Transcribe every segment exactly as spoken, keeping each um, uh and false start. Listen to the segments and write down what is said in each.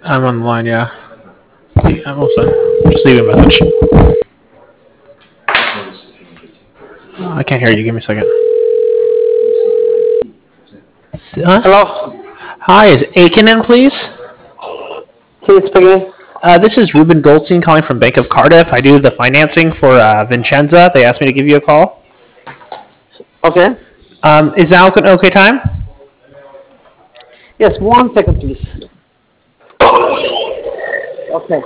I'm on the line, yeah. I'm also just leave a message. Oh, I can't hear you. Give me a second. Huh? Hello, Hi, is Aiken in, please? he's speaking. Uh, this is Ruben Goldstein calling from Bank of Cardiff. I do the financing for uh, Vincenza. They asked me to give you a call. Okay. Um, is now an okay time? Yes, one second, please. Okay.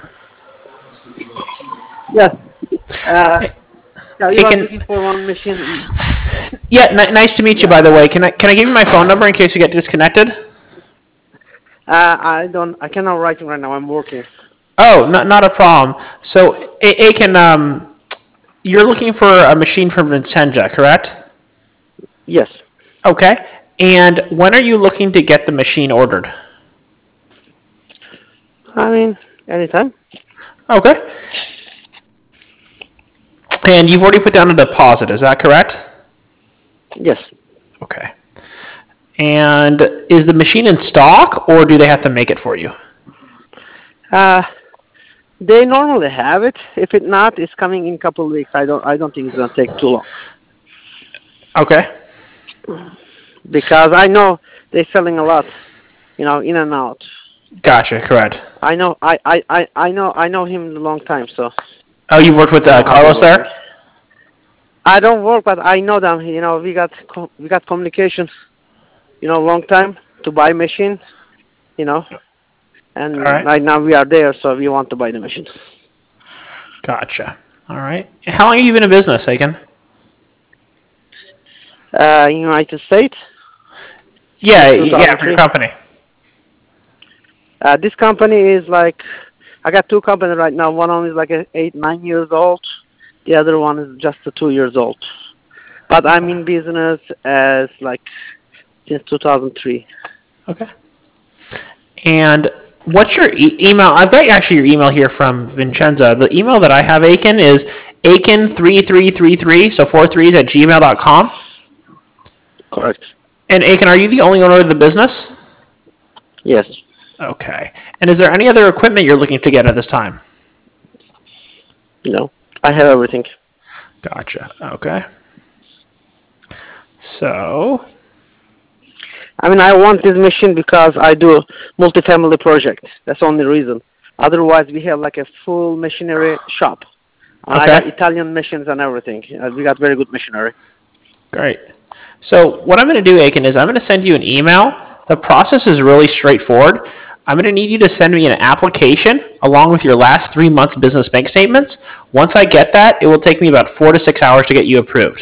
Yes. Uh, yeah, you are Aiken, looking for one machine. yeah, n- nice to meet you. Yeah. By the way, can I can I give you my phone number in case you get disconnected? Uh, I don't. I cannot write it right now. I'm working. Oh, not not a problem. So, A- Aiken, um, you're looking for a machine from Vincenza, correct? Yes. Okay. And when are you looking to get the machine ordered? I mean, anytime. Okay. And you've already put down a deposit, is that correct? Yes. Okay. And is the machine in stock, or do they have to make it for you? Uh, they normally have it. If it not, it's coming in a couple of weeks. I don't. I don't think it's gonna take too long Okay. because I know they're selling a lot. You know, in and out. Gotcha, correct. I know. I. I. I. I know. I know him a long time, so Oh, you've worked with I uh, know how they Carlos work. there? I don't work, but I know them. You know, we got co- we got communication. You know, long time to buy machine. You know, All and right. right now we are there, so we want to buy the machine. Gotcha. All right. How long have you been in business, Aiken? Uh, United States Yeah, since yeah, for your two thousand three. company. Uh, this company is like I got two companies right now. One of them is like a eight nine years old. The other one is just a two years old. But I'm in business as like since two thousand three. Okay. And what's your e- email? I've got actually your email here from Vincenza. The email that I have, Aiken, is aiken three three three three, so four threes at gmail dot com. Correct. And Aiken, are you the only owner of the business? Yes. Okay. And is there any other equipment you're looking to get at this time? No. I have everything. Gotcha. Okay. So, I mean, I want this machine because I do multifamily project. That's the only reason. Otherwise, we have like a full machinery shop. And I got okay. Italian machines and everything. Uh, we got very good machinery. Great. So, what I'm going to do, Aiken, is I'm going to send you an email. The process is really straightforward. I'm going to need you to send me an application along with your last three months business bank statements. Once I get that, it will take me about four to six hours to get you approved.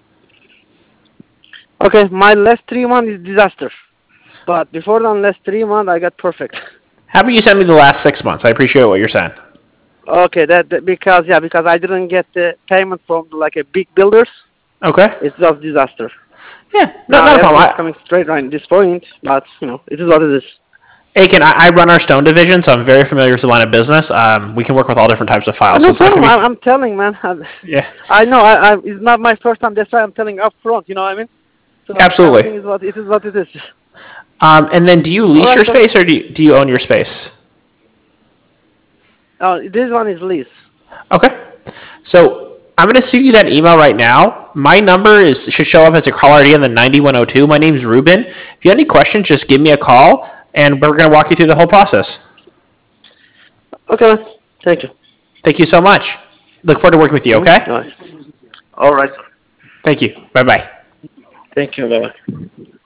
Okay, my last three months is disaster. But before the last three months, I got perfect. How about you send me the last six months? I appreciate what you're saying. Okay, that, that because yeah, because I didn't get the payment from like a big builders. Okay. It's just disaster. Yeah, no, Now not a problem. everything's I, coming straight right at this point, but you know, it is what it is. Aiken, I, I run our Stone division, so I'm very familiar with the line of business. Um, we can work with all different types of files. So No it's not problem. going to I, I'm telling, man. be. Yeah, I know. I, I, it's not my first time. That's why I'm telling up front. You know what I mean? So absolutely. everything is what it is. What it is. Um, and then, do you All lease right. your So, space or do you, do you own your space? uh, this one is lease. Okay. So I'm going to send you that email right now. My number is should show up as a caller I D in the ninety-one oh two. My name's Ruben. If you have any questions, just give me a call, and we're going to walk you through the whole process. Okay, man. Thank you. Thank you so much. Look forward to working with you, Mm-hmm. okay? All right. All right. Thank you. Bye-bye. Thank you. Bye.